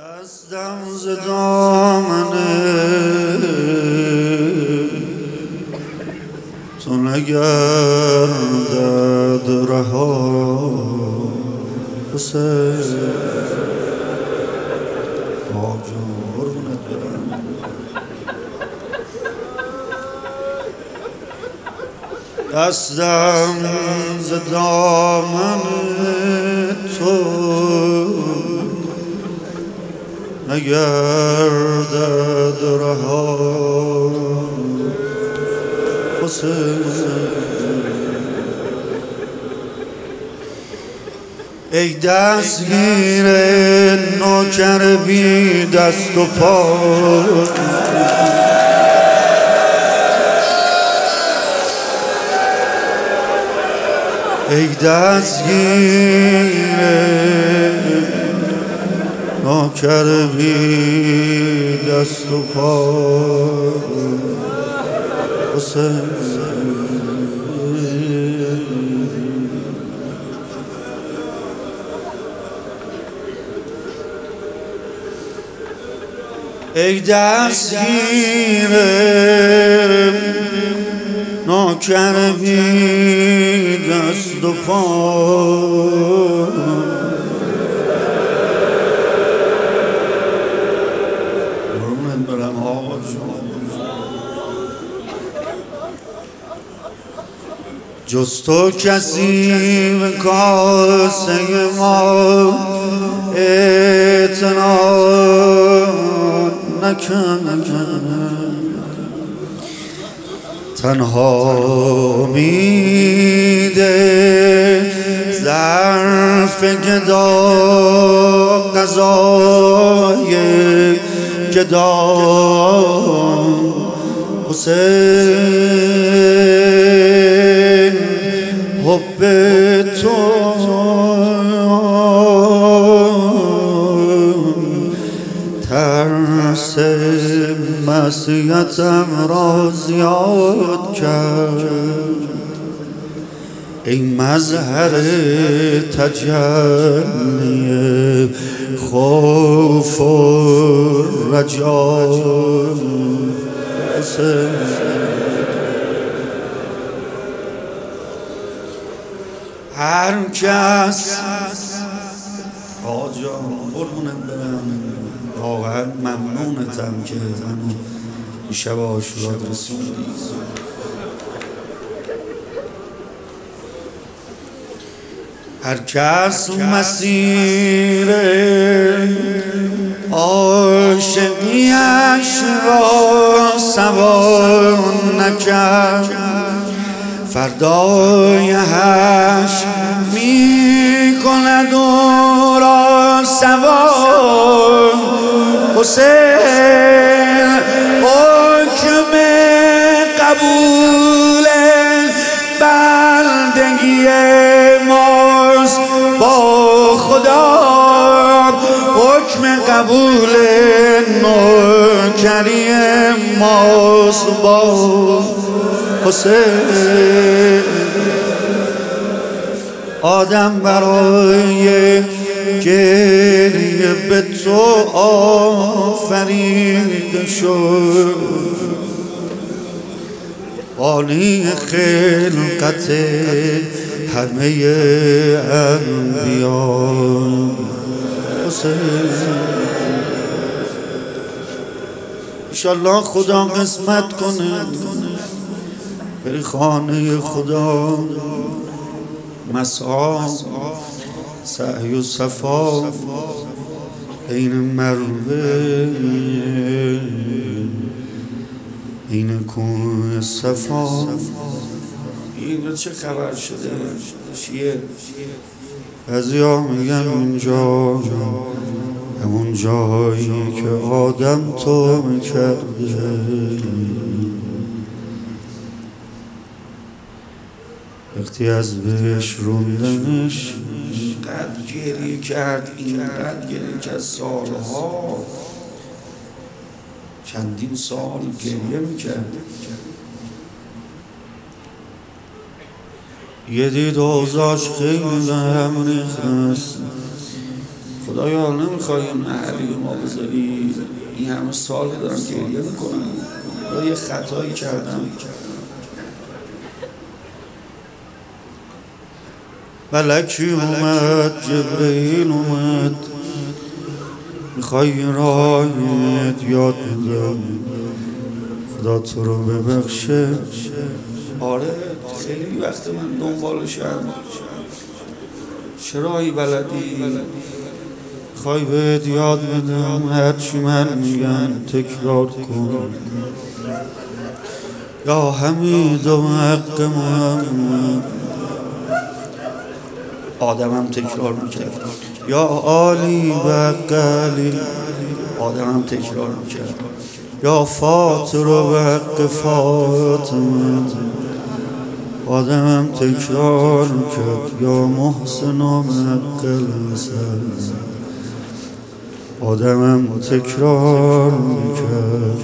دستم ز دامن تو نگردد رها حسین آجا قربونت برم. دستم ز دامن تو نگردد رها حسین. ای دستگیر نوکر بی دست و پا، ای دستگیر نوکر بی دست و پا حسین. ای دستگیر نوکر بی دست و پا، قربونت برم آقا جون. جز تو کسی به کاسه ما اعتنا نکرد، تنها میده ظرف گدا غذای گدا حسین. حب تو ترس معصیتم را زیاد کرد، ای مظهر تجلی خوف و رجا حسین. هر کس آجا قربونت برم، واقعا ممنونتم که منو این شب عاشورات رسوندی. هر کس مسیر عاشقیش را سوار نکرد، فردای حشر می کند او را سوار حسین. حکم قبول بندگی ماست با خدا، حکم قبول نوکری ماست با حسین. آدم برای گریه به تو آفریده شد، بانی خلقت همه انبیا حسین. انشالله خدا قسمت کنه بری خانه خدا، مسعی سعی و صفا بین مروه این کوه صفا. این چه خبر شده؟ چیه؟ بعضیا میگن اینجا همون جایی که آدم تو میکرده، وقتی از بهش روندنش اینقدر گریه کرد، اینقدر گریه کرد، سالها چندین سال گریه میکرد. یه دید اوضاعش خیلی به هم ریخت. خدایا نمیخوای محلی به ما بذاری؟ این همه سال دارم گریه میکنم، یه خطایی کردم. ملکی اومد، جبرئیل اومد، میخوای راهت یاد بدم، خدا تو رو ببخشه. آره خیلی وقت من دنبالشم. چه راهی بلدی؟ میخوای بهت یاد بدم، هرچی من میگم تکرار کن. یا حمید و حق محمد. آدمم تکرار میکرد. یا عالی و حق علی. آدمم تکرار میکرد. یا فاطر و حق فاطمه. آدمم تکرار میکرد. یا محسن و حق الحسن. آدمم تکرار میکرد.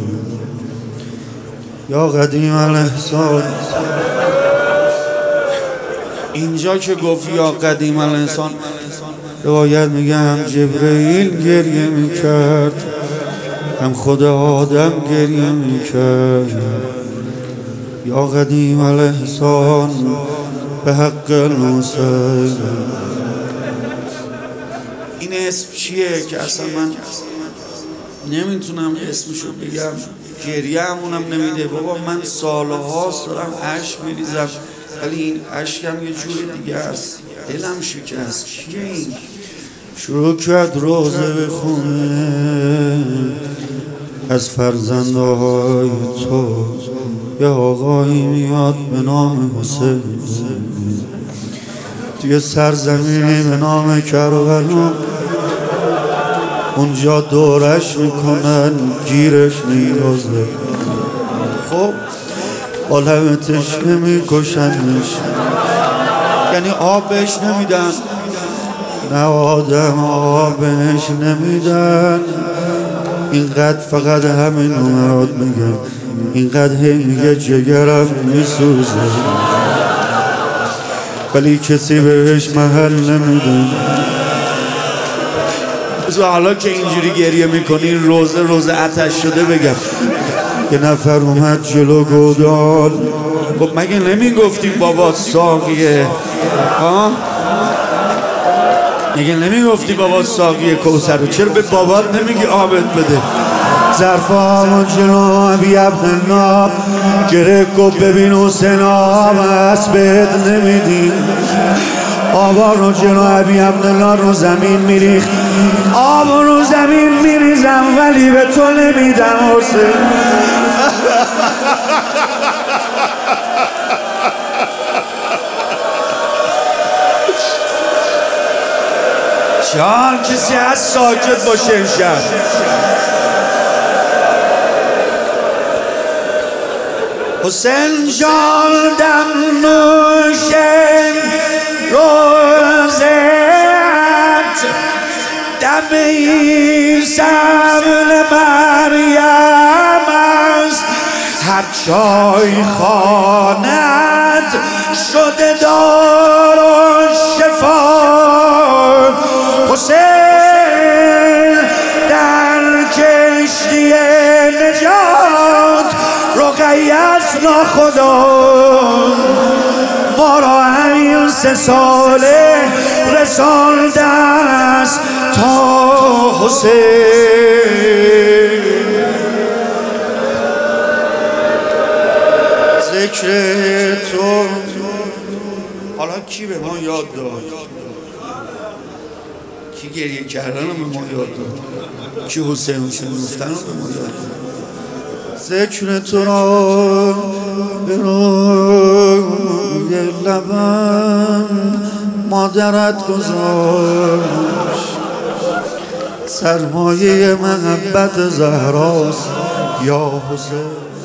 یا قدیم الاحسان. اینجا که گفت یا قدیم الاحسان، روایت میگه هم جبرئیل گریه میکرد، هم خدا آدم گریه میکرد. یا قدیم الاحسان به حق الحسین. این اسم چیه که اصلا من نمیتونم اسمشو بگم، گریه همونم نمیده. بابا من سالهاست دارم اشک میریزم، ولی این اشکم یه جور دیگه است. دلم شکست. کیه این؟ شروع کرد روزه بخونه از فرزندهای تو. یه آقایی میاد به نام حسین، توی سرزمینی به نام کربلا. اونجا دورش میکنن، گیرش میندازه. خب عالمتش نمیکشنش، یعنی آب بهش نمیدن. نه آدم آب بهش نمیدن. اینقدر فقط همین اومد میگن، اینقدر میگه جگرم میسوزه، ولی کسی بهش محل نمیدن. حالا که اینجوری گریه میکنی روزه آتش شده بگم. یه نفر اومد جلو گودال، خب مگه نمیگفتی بابا ساقیه؟ ها؟ مگه نمیگفتی بابا ساقیه کوثر؟ چرا به بابات نمیگی آبت بده؟ ظرف آمون جلو ابی عبدالله گره کن ببین حسین آب هست بهت نمیدیم. آبا رو جلو ابی عبدالله رو زمین میریخت. آب رو زمین میریزم ولی به تو نمیدم حسین. جان کسی هست ساکت باشه امشب؟ حسین جان دم نوشه روزت، دم عیسی ابن مریم است. هر جای خانت شده دار و شفا. حسین در کشتی نجات رقیه است ناخدا. ما را همین 3 ساله رسانده است تا حسین. ذکر تو حالا کی به ما یاد داد؟ کی گریه کردن رو به ما یاد داد؟ کی حسین گفتن رو به ما یاد داد؟ ذکر تو را به روی لبم مادرت گذاشت. سرمایه محبت زهراست یا حسین.